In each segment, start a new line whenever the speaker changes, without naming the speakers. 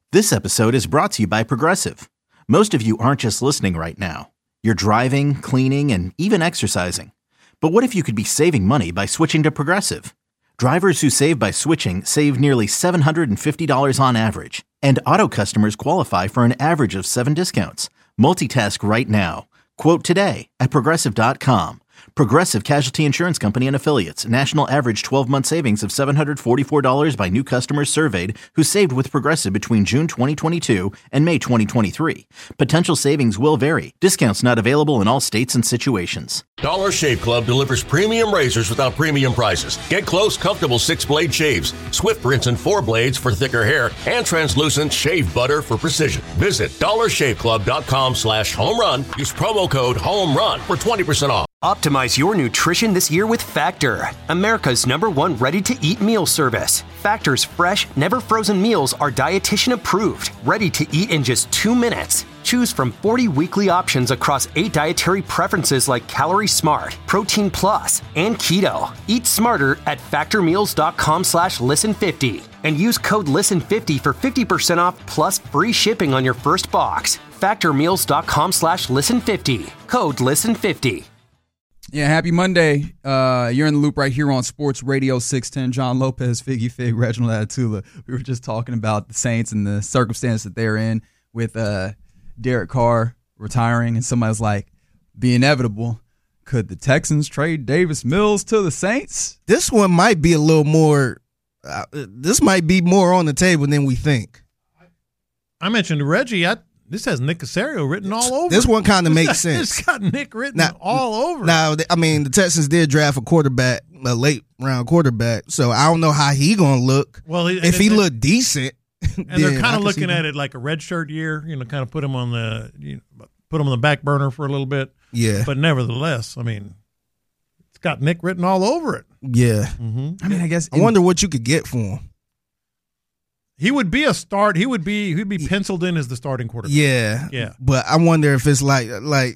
This episode is brought to you by Progressive. Most of you aren't just listening right now. You're driving, cleaning, and even exercising. But what if you could be saving money by switching to Progressive? Drivers who save by switching save nearly $750 on average. And auto customers qualify for an average of 7 discounts. Multitask right now. Quote today at Progressive.com. Progressive Casualty Insurance Company and Affiliates. National average 12-month savings of $744 by new customers surveyed who saved with Progressive between June 2022 and May 2023. Potential savings will vary. Discounts not available in all states and situations.
Dollar Shave Club delivers premium razors without premium prices. Get close, comfortable 6-blade shaves, swift rinse and 4 blades for thicker hair, and translucent shave butter for precision. Visit dollarshaveclub.com/home run. Use promo code HOMERUN for 20% off.
Optimize your nutrition this year with Factor, America's #1 ready-to-eat meal service. Factor's fresh, never-frozen meals are dietitian approved, ready to eat in just 2 minutes. Choose from 40 weekly options across 8 dietary preferences like Calorie Smart, Protein Plus, and Keto. Eat smarter at factormeals.com/listen50 and use code LISTEN50 for 50% off plus free shipping on your first box. Factormeals.com/listen50. Code LISTEN50.
Yeah, happy Monday. You're in the loop right here on Sports Radio 610. John Lopez, Figgy Fig, Reginald Attula. We were just talking about the Saints and the circumstance that they're in with Derek Carr retiring, and somebody's like, be inevitable. Could the Texans trade Davis Mills to the Saints?
This one might be a little more this might be more on the table than we think.
I mentioned to Reggie, this has Nick Caserio written all over.
This one kind of makes sense.
It's got Nick written all over.
Now, I mean, the Texans did draft a quarterback, a late-round quarterback, so I don't know how he going to look.
Well,
if he looked decent.
And they're kind of looking at it like a redshirt year, kind of put him on the back burner for a little bit.
Yeah.
But nevertheless, I mean, it's got Nick written all over it.
Yeah.
Mm-hmm.
I mean, I guess
I wonder what you could get for him.
He would be a start. He'd be penciled in as the starting quarterback.
Yeah.
Yeah.
But I wonder if it's like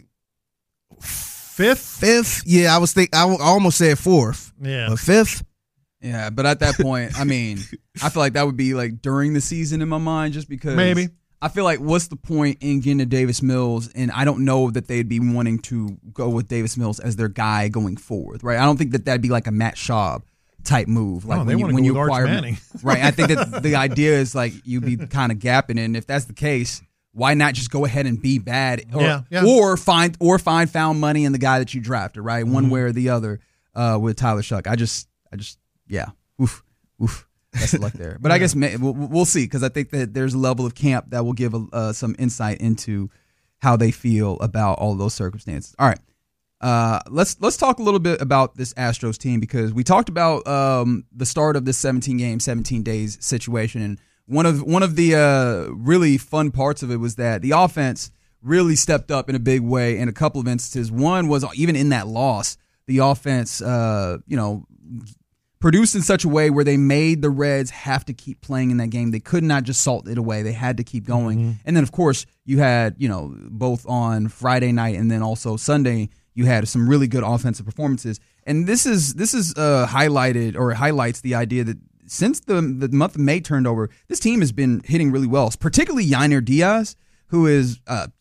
fifth. Yeah, I almost said fourth.
Yeah.
But fifth.
Yeah, but at that point, I mean, I feel like that would be like during the season in my mind, just because
maybe
I feel like what's the point in getting to Davis Mills, and I don't know that they'd be wanting to go with Davis Mills as their guy going forward, right? I don't think that that'd be like a Matt Schaub type move, like when you acquire Manning. Right? I think that the idea is like you'd be kind of gapping, and if that's the case, why not just go ahead and be bad, or find found money in the guy that you drafted, right? One way or the other with Tyler Shuck. I just. Yeah, oof. That's luck there. But I guess we'll see, because I think that there's a level of camp that will give some insight into how they feel about all of those circumstances. All right, let's talk a little bit about this Astros team, because we talked about the start of this 17-game, 17 days situation, and one of the really fun parts of it was that the offense really stepped up in a big way in a couple of instances. One was even in that loss, the offense, produced in such a way where they made the Reds have to keep playing in that game. They could not just salt it away. They had to keep going. Mm-hmm. And then, of course, you had, both on Friday night and then also Sunday, you had some really good offensive performances. And this is highlighted, or highlights the idea that since the month of May turned over, this team has been hitting really well, particularly Yainer Diaz, who is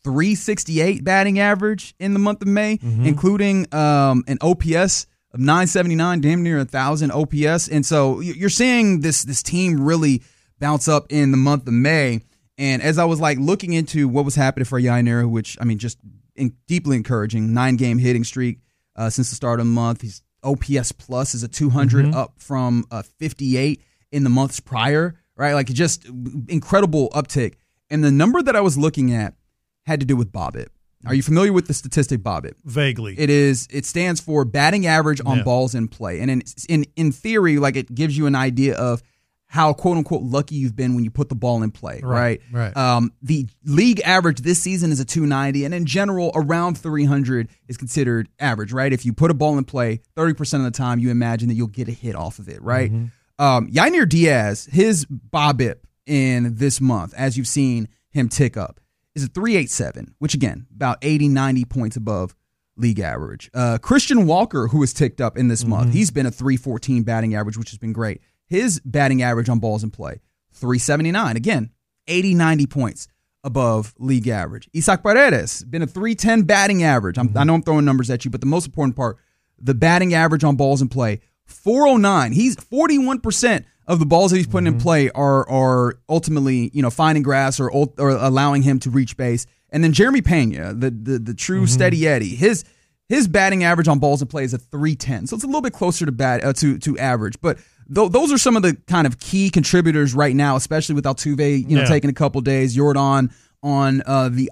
368 batting average in the month of May, including an OPS of 979, damn near 1,000 OPS. And so you're seeing this team really bounce up in the month of May. And as I was looking into what was happening for Yainer, which, I mean, just deeply encouraging, 9-game hitting streak since the start of the month. His OPS plus is a 200 up from 58 in the months prior, right? Just incredible uptick. And the number that I was looking at had to do with BOBIT. Are you familiar with the statistic BOBIT?
Vaguely.
It stands for batting average on balls in play. And in theory, it gives you an idea of how, quote unquote, lucky you've been when you put the ball in play, right? The league average this season is a 290, and in general, around 300 is considered average, right? If you put a ball in play, 30% of the time, you imagine that you'll get a hit off of it, right? Yainer Diaz, his BOBIT in this month, as you've seen him tick up, is a 387, which again, about 80, 90 points above league average. Christian Walker, who has ticked up in this month, he's been a 314 batting average, which has been great. His batting average on balls in play, 379. Again, 80, 90 points above league average. Isaac Paredes, been a 310 batting average. I know I'm throwing numbers at you, but the most important part, the batting average on balls in play, 409. He's 41% of the balls that he's putting in play are ultimately, finding grass or allowing him to reach base. And then Jeremy Pena, the true steady Eddie, his batting average on balls in play is a 310. So it's a little bit closer to average. But those are some of the kind of key contributors right now, especially with Altuve, taking a couple days, Jordan on the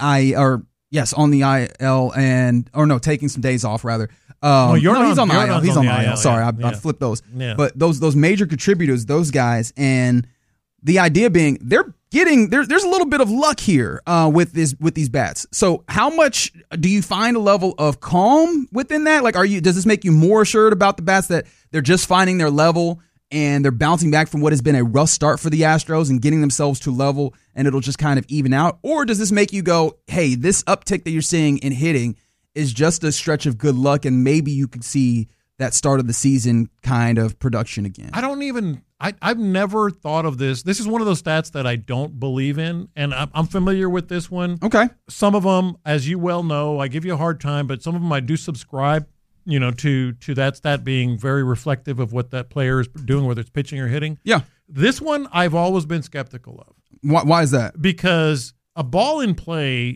IL taking some days off rather. He's on the IL. He's on the IL. Sorry, I flipped those. Yeah. But those major contributors, those guys, and the idea being there's a little bit of luck here with these bats. So how much do you find a level of calm within that? Like, does this make you more assured about the bats that they're just finding their level and they're bouncing back from what has been a rough start for the Astros and getting themselves to level and it'll just kind of even out? Or does this make you go, hey, this uptick that you're seeing in hitting is just a stretch of good luck and maybe you could see that start of the season kind of production again?
I've never thought of this. This is one of those stats that I don't believe in, and I'm familiar with this one.
Okay.
Some of them, as you well know, I give you a hard time, but some of them I do subscribe, to that stat being very reflective of what that player is doing, whether it's pitching or hitting.
Yeah.
This one I've always been skeptical of.
Why is that?
Because a ball in play,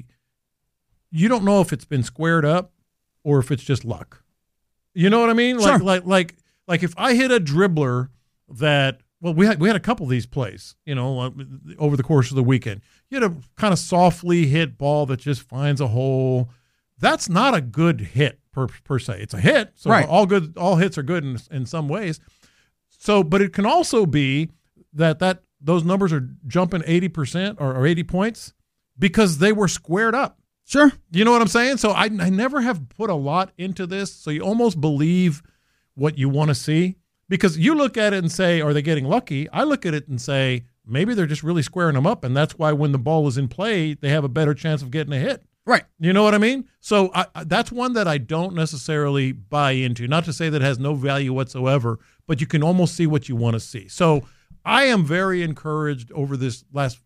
you don't know if it's been squared up or if it's just luck. You know what I mean?
Sure.
Like if I hit a dribbler that, well, we had a couple of these plays, over the course of the weekend. You had a kind of softly hit ball that just finds a hole. That's not a good hit per se. It's a hit, so
right.
All hits are good in some ways. So, but it can also be that those numbers are jumping 80% or 80 points because they were squared up.
Sure.
You know what I'm saying? So I never have put a lot into this. So you almost believe what you want to see because you look at it and say, are they getting lucky? I look at it and say, maybe they're just really squaring them up. And that's why when the ball is in play, they have a better chance of getting a hit.
Right.
You know what I mean? So that's one that I don't necessarily buy into. Not to say that it has no value whatsoever, but you can almost see what you want to see. So I am very encouraged over this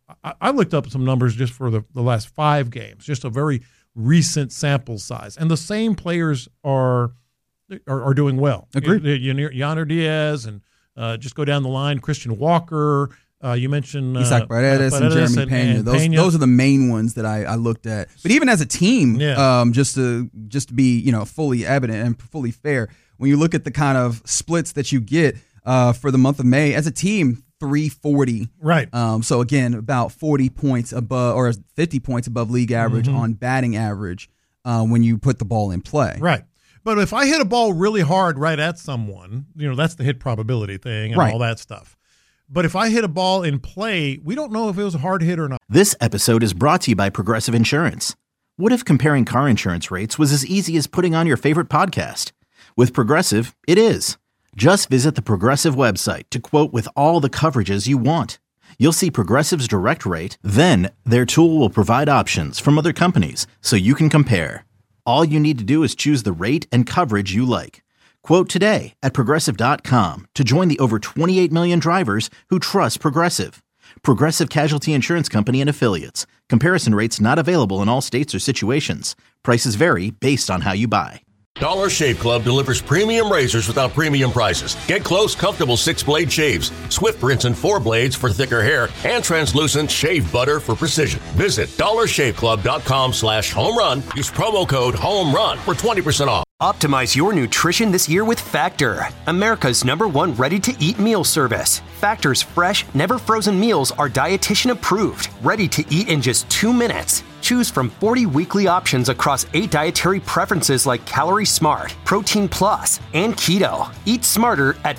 I looked up some numbers just for the last 5 games, just a very recent sample size. And the same players are doing well.
Agreed.
Yainer Diaz and just go down the line, Christian Walker. You mentioned
Isaac Paredes and Jeremy Pena. Those are the main ones that I looked at. But even as a team, just to be fully evident and fully fair, when you look at the kind of splits that you get for the month of May as a team, 340.
Right.
So again, about 40 points above or 50 points above league average on batting average when you put the ball in play.
Right. But if I hit a ball really hard right at someone, that's the hit probability thing and all that stuff. But if I hit a ball in play, we don't know if it was a hard hit or not.
This episode is brought to you by Progressive Insurance. What if comparing car insurance rates was as easy as putting on your favorite podcast? With Progressive, it is. Just visit the Progressive website to quote with all the coverages you want. You'll see Progressive's direct rate, then their tool will provide options from other companies so you can compare. All you need to do is choose the rate and coverage you like. Quote today at Progressive.com to join the over 28 million drivers who trust Progressive. Progressive Casualty Insurance Company and Affiliates. Comparison rates not available in all states or situations. Prices vary based on how you buy.
Dollar Shave Club delivers premium razors without premium prices. Get close, comfortable 6-blade shaves, Swift rinse and 4 blades for thicker hair, and translucent shave butter for precision. Visit dollarshaveclub.com/home run. Use promo code HOMERUN for 20% off.
Optimize your nutrition this year with Factor, America's #1 ready-to-eat meal service. Factor's fresh, never frozen meals are dietitian approved, ready to eat in just 2 minutes. Choose from 40 weekly options across 8 dietary preferences like Calorie Smart, Protein Plus, and Keto. Eat smarter at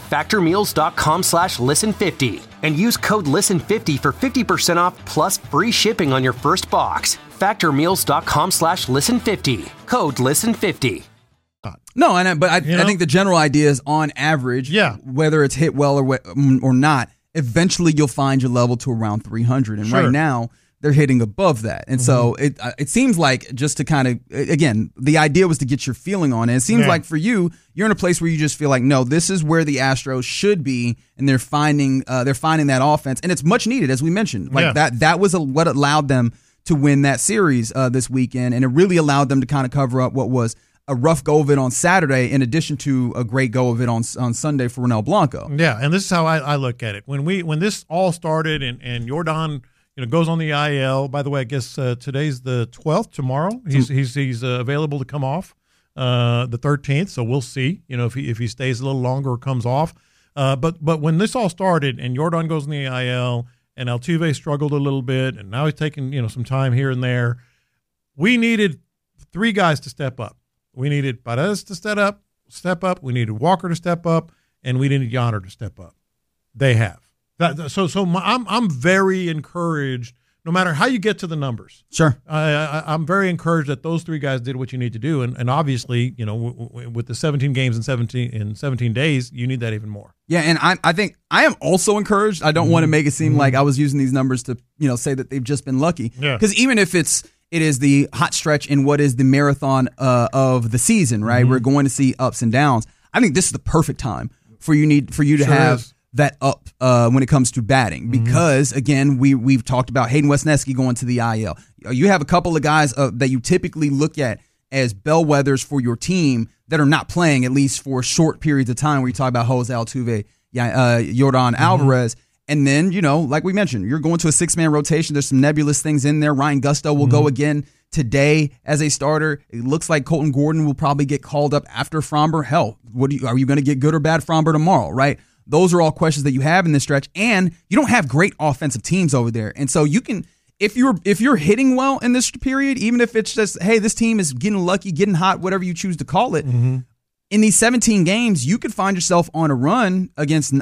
factormeals.com/listen50 and use code listen50 for 50% off plus free shipping on your first box. Factormeals.com/listen50. Code listen50.
No, but I think the general idea is on average, whether it's hit well or not, eventually you'll find your level to around 300. And right now, they're hitting above that. And so it seems like, just to kind of, again, the idea was to get your feeling on it. It seems like for you, you're in a place where you just feel like, no, this is where the Astros should be, and they're finding that offense, and it's much needed, as we mentioned. Like that was what allowed them to win that series this weekend, and it really allowed them to kind of cover up what was a rough go of it on Saturday, in addition to a great go of it on Sunday for Ronel Blanco.
Yeah, and this is how I look at it. When this all started, and Yordan goes on the IL. By the way, I guess today's the 12th. Tomorrow he's available to come off the 13th. So we'll see. If he stays a little longer or comes off. But when this all started and Yordan goes in the IL and Altuve struggled a little bit, and now he's taking some time here and there, we needed three guys to step up. We needed Perez to step up. We needed Walker to step up, and we needed Yanner to step up. They have. I'm very encouraged, no matter how you get to the numbers.
Sure.
I'm very encouraged that those three guys did what you need to do. And obviously, with the 17 games in 17 days, you need that even more.
Yeah, and I think I am also encouraged. I don't want to make it seem like I was using these numbers to, say that they've just been lucky. Yeah. Because even if it is the hot stretch in what is the marathon of the season, right? We're going to see ups and downs. I think this is the perfect time for you to have that up when it comes to batting, because again, we've talked about Hayden Wesneski going to the IL. You have a couple of guys that you typically look at as bellwethers for your team that are not playing, at least for short periods of time, where you talk about Jose Altuve, Yordan Alvarez. And then, like we mentioned, you're going to a 6-man rotation. There's some nebulous things in there. Ryan Gusto will go again today as a starter. It looks like Colton Gordon will probably get called up after Fromber. Hell, are you going to get good or bad Fromber tomorrow, right? Those are all questions that you have in this stretch, and you don't have great offensive teams over there. And so you can, if you're hitting well in this period, even if it's just, hey, this team is getting lucky, getting hot, whatever you choose to call it, in these 17 games, you could find yourself on a run against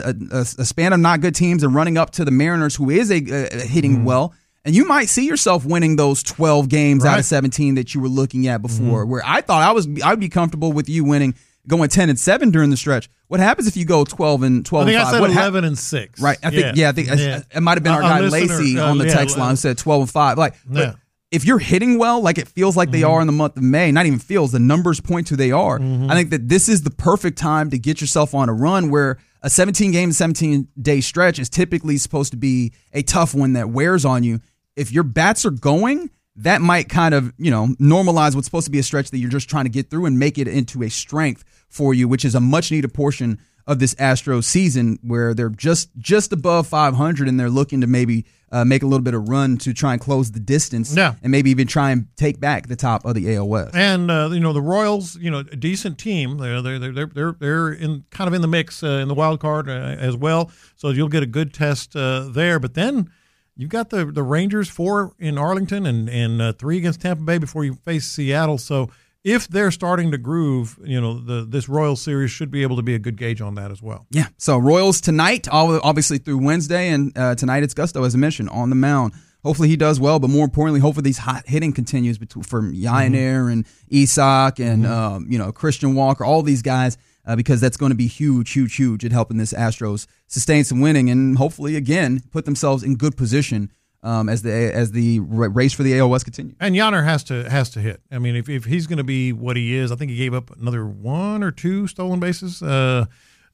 a span of not good teams and running up to the Mariners, who is hitting well. And you might see yourself winning those 12 games out of 17 that you were looking at before, where I thought I'd be comfortable with you going 10-7 during the stretch. What happens if you go 12-12?
I think I said 11-6.
Right. I think it might have been our guy Lacey on the text line who said 12-5. If you're hitting well, like it feels like they are in the month of May, not even feels, the numbers point to they are. I think that this is the perfect time to get yourself on a run, where a 17-game, 17-day stretch is typically supposed to be a tough one that wears on you. If your bats are going, that might kind of, normalize what's supposed to be a stretch that you're just trying to get through and make it into a strength for you, which is a much needed portion of this Astros season, where they're just above 500 and they're looking to maybe make a little bit of run to try and close the distance, and maybe even try and take back the top of the AL West.
And the Royals, a decent team. They're in kind of in the mix in the wild card as well, so you'll get a good test there. But then you've got the Rangers, 4 in Arlington and 3 against Tampa Bay before you face Seattle. So if they're starting to groove, this Royals series should be able to be a good gauge on that as well.
Yeah. So Royals tonight, obviously through Wednesday, and tonight it's Gusto, as I mentioned, on the mound. Hopefully he does well, but more importantly, hopefully these hot hitting continues from Yainer and Isak and Christian Walker, all these guys, because that's going to be huge at helping this Astros sustain some winning and hopefully again put themselves in good position as the race for the AL West continues.
And Yanner has to hit. I mean, if he's going to be what he is, I think he gave up another 1 or 2 stolen bases the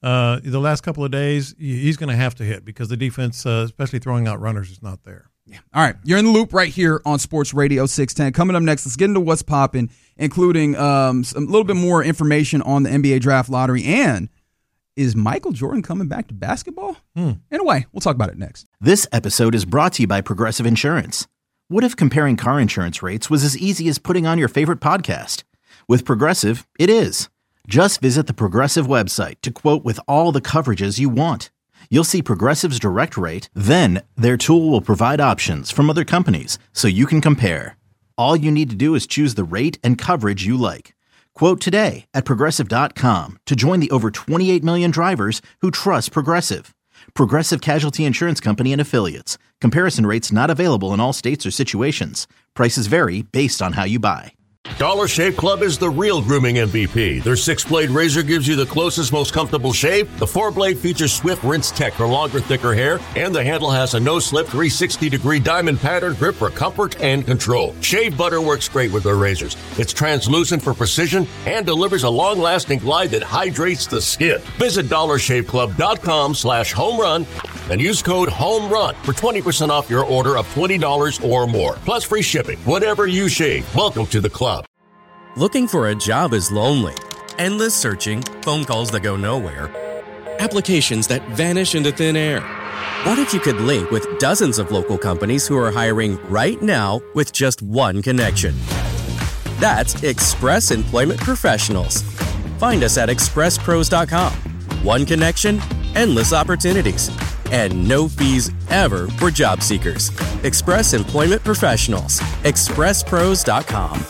last couple of days. He's going to have to hit because the defense, especially throwing out runners, is not there.
Yeah. All right, you're in the loop right here on Sports Radio 610. Coming up next, let's get into what's popping, including a little bit more information on the NBA Draft Lottery, and is Michael Jordan coming back to basketball? Anyway, we'll talk about it next.
This episode is brought to you by Progressive Insurance. What if comparing car insurance rates was as easy as putting on your favorite podcast? With Progressive, it is. Just visit the Progressive website to quote with all the coverages you want. You'll see Progressive's direct rate, then their tool will provide options from other companies so you can compare. All you need to do is choose the rate and coverage you like. Quote today at Progressive.com to join the over 28 million drivers who trust Progressive. Progressive Casualty Insurance Company and Affiliates. Comparison rates not available in all states or situations. Prices vary based on how you buy.
Dollar Shave Club is the real grooming MVP. Their 6-blade razor gives you the closest, most comfortable shave. The 4-blade features Swift Rinse Tech for longer, thicker hair, and the handle has a no-slip 360-degree diamond pattern grip for comfort and control. Shave butter works great with their razors. It's translucent for precision and delivers a long-lasting glide that hydrates the skin. Visit DollarShaveClub.com/homerun and use code HOMERUN for 20% off your order of $20 or more. Plus free shipping. Whatever you shave, welcome to the club.
Looking for a job is lonely. Endless searching, phone calls that go nowhere, applications that vanish into thin air. What if you could link with dozens of local companies who are hiring right now with just one connection? That's Express Employment Professionals. Find us at expresspros.com. One connection, endless opportunities, and no fees ever for job seekers. Express Employment Professionals. expresspros.com.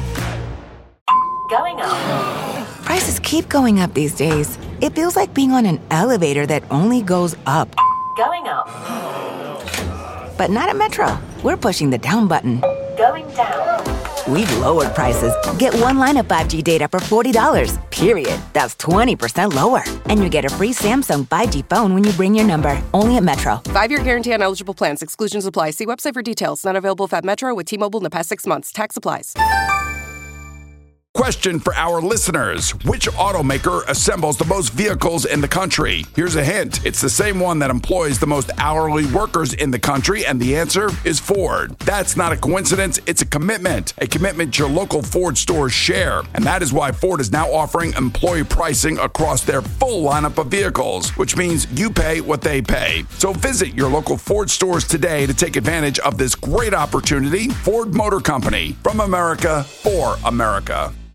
Going up. Prices keep going up these days. It feels like being on an elevator that only goes up. Going up. But not at Metro. We're pushing the down button. Going down. We've lowered prices. Get one line of 5G data for $40, period. That's 20% lower. And you get a free Samsung 5G phone when you bring your number. Only at Metro.
5-year guarantee on eligible plans. Exclusions apply. See website for details. Not available at Metro with T-Mobile in the past 6 months. Tax applies.
Question for our listeners. Which automaker assembles the most vehicles in the country? Here's a hint. It's the same one that employs the most hourly workers in the country, and the answer is Ford. That's not a coincidence. It's a commitment your local Ford stores share. And that is why Ford is now offering employee pricing across their full lineup of vehicles, which means you pay what they pay. So visit your local Ford stores today to take advantage of this great opportunity. Ford Motor Company, from America, for America.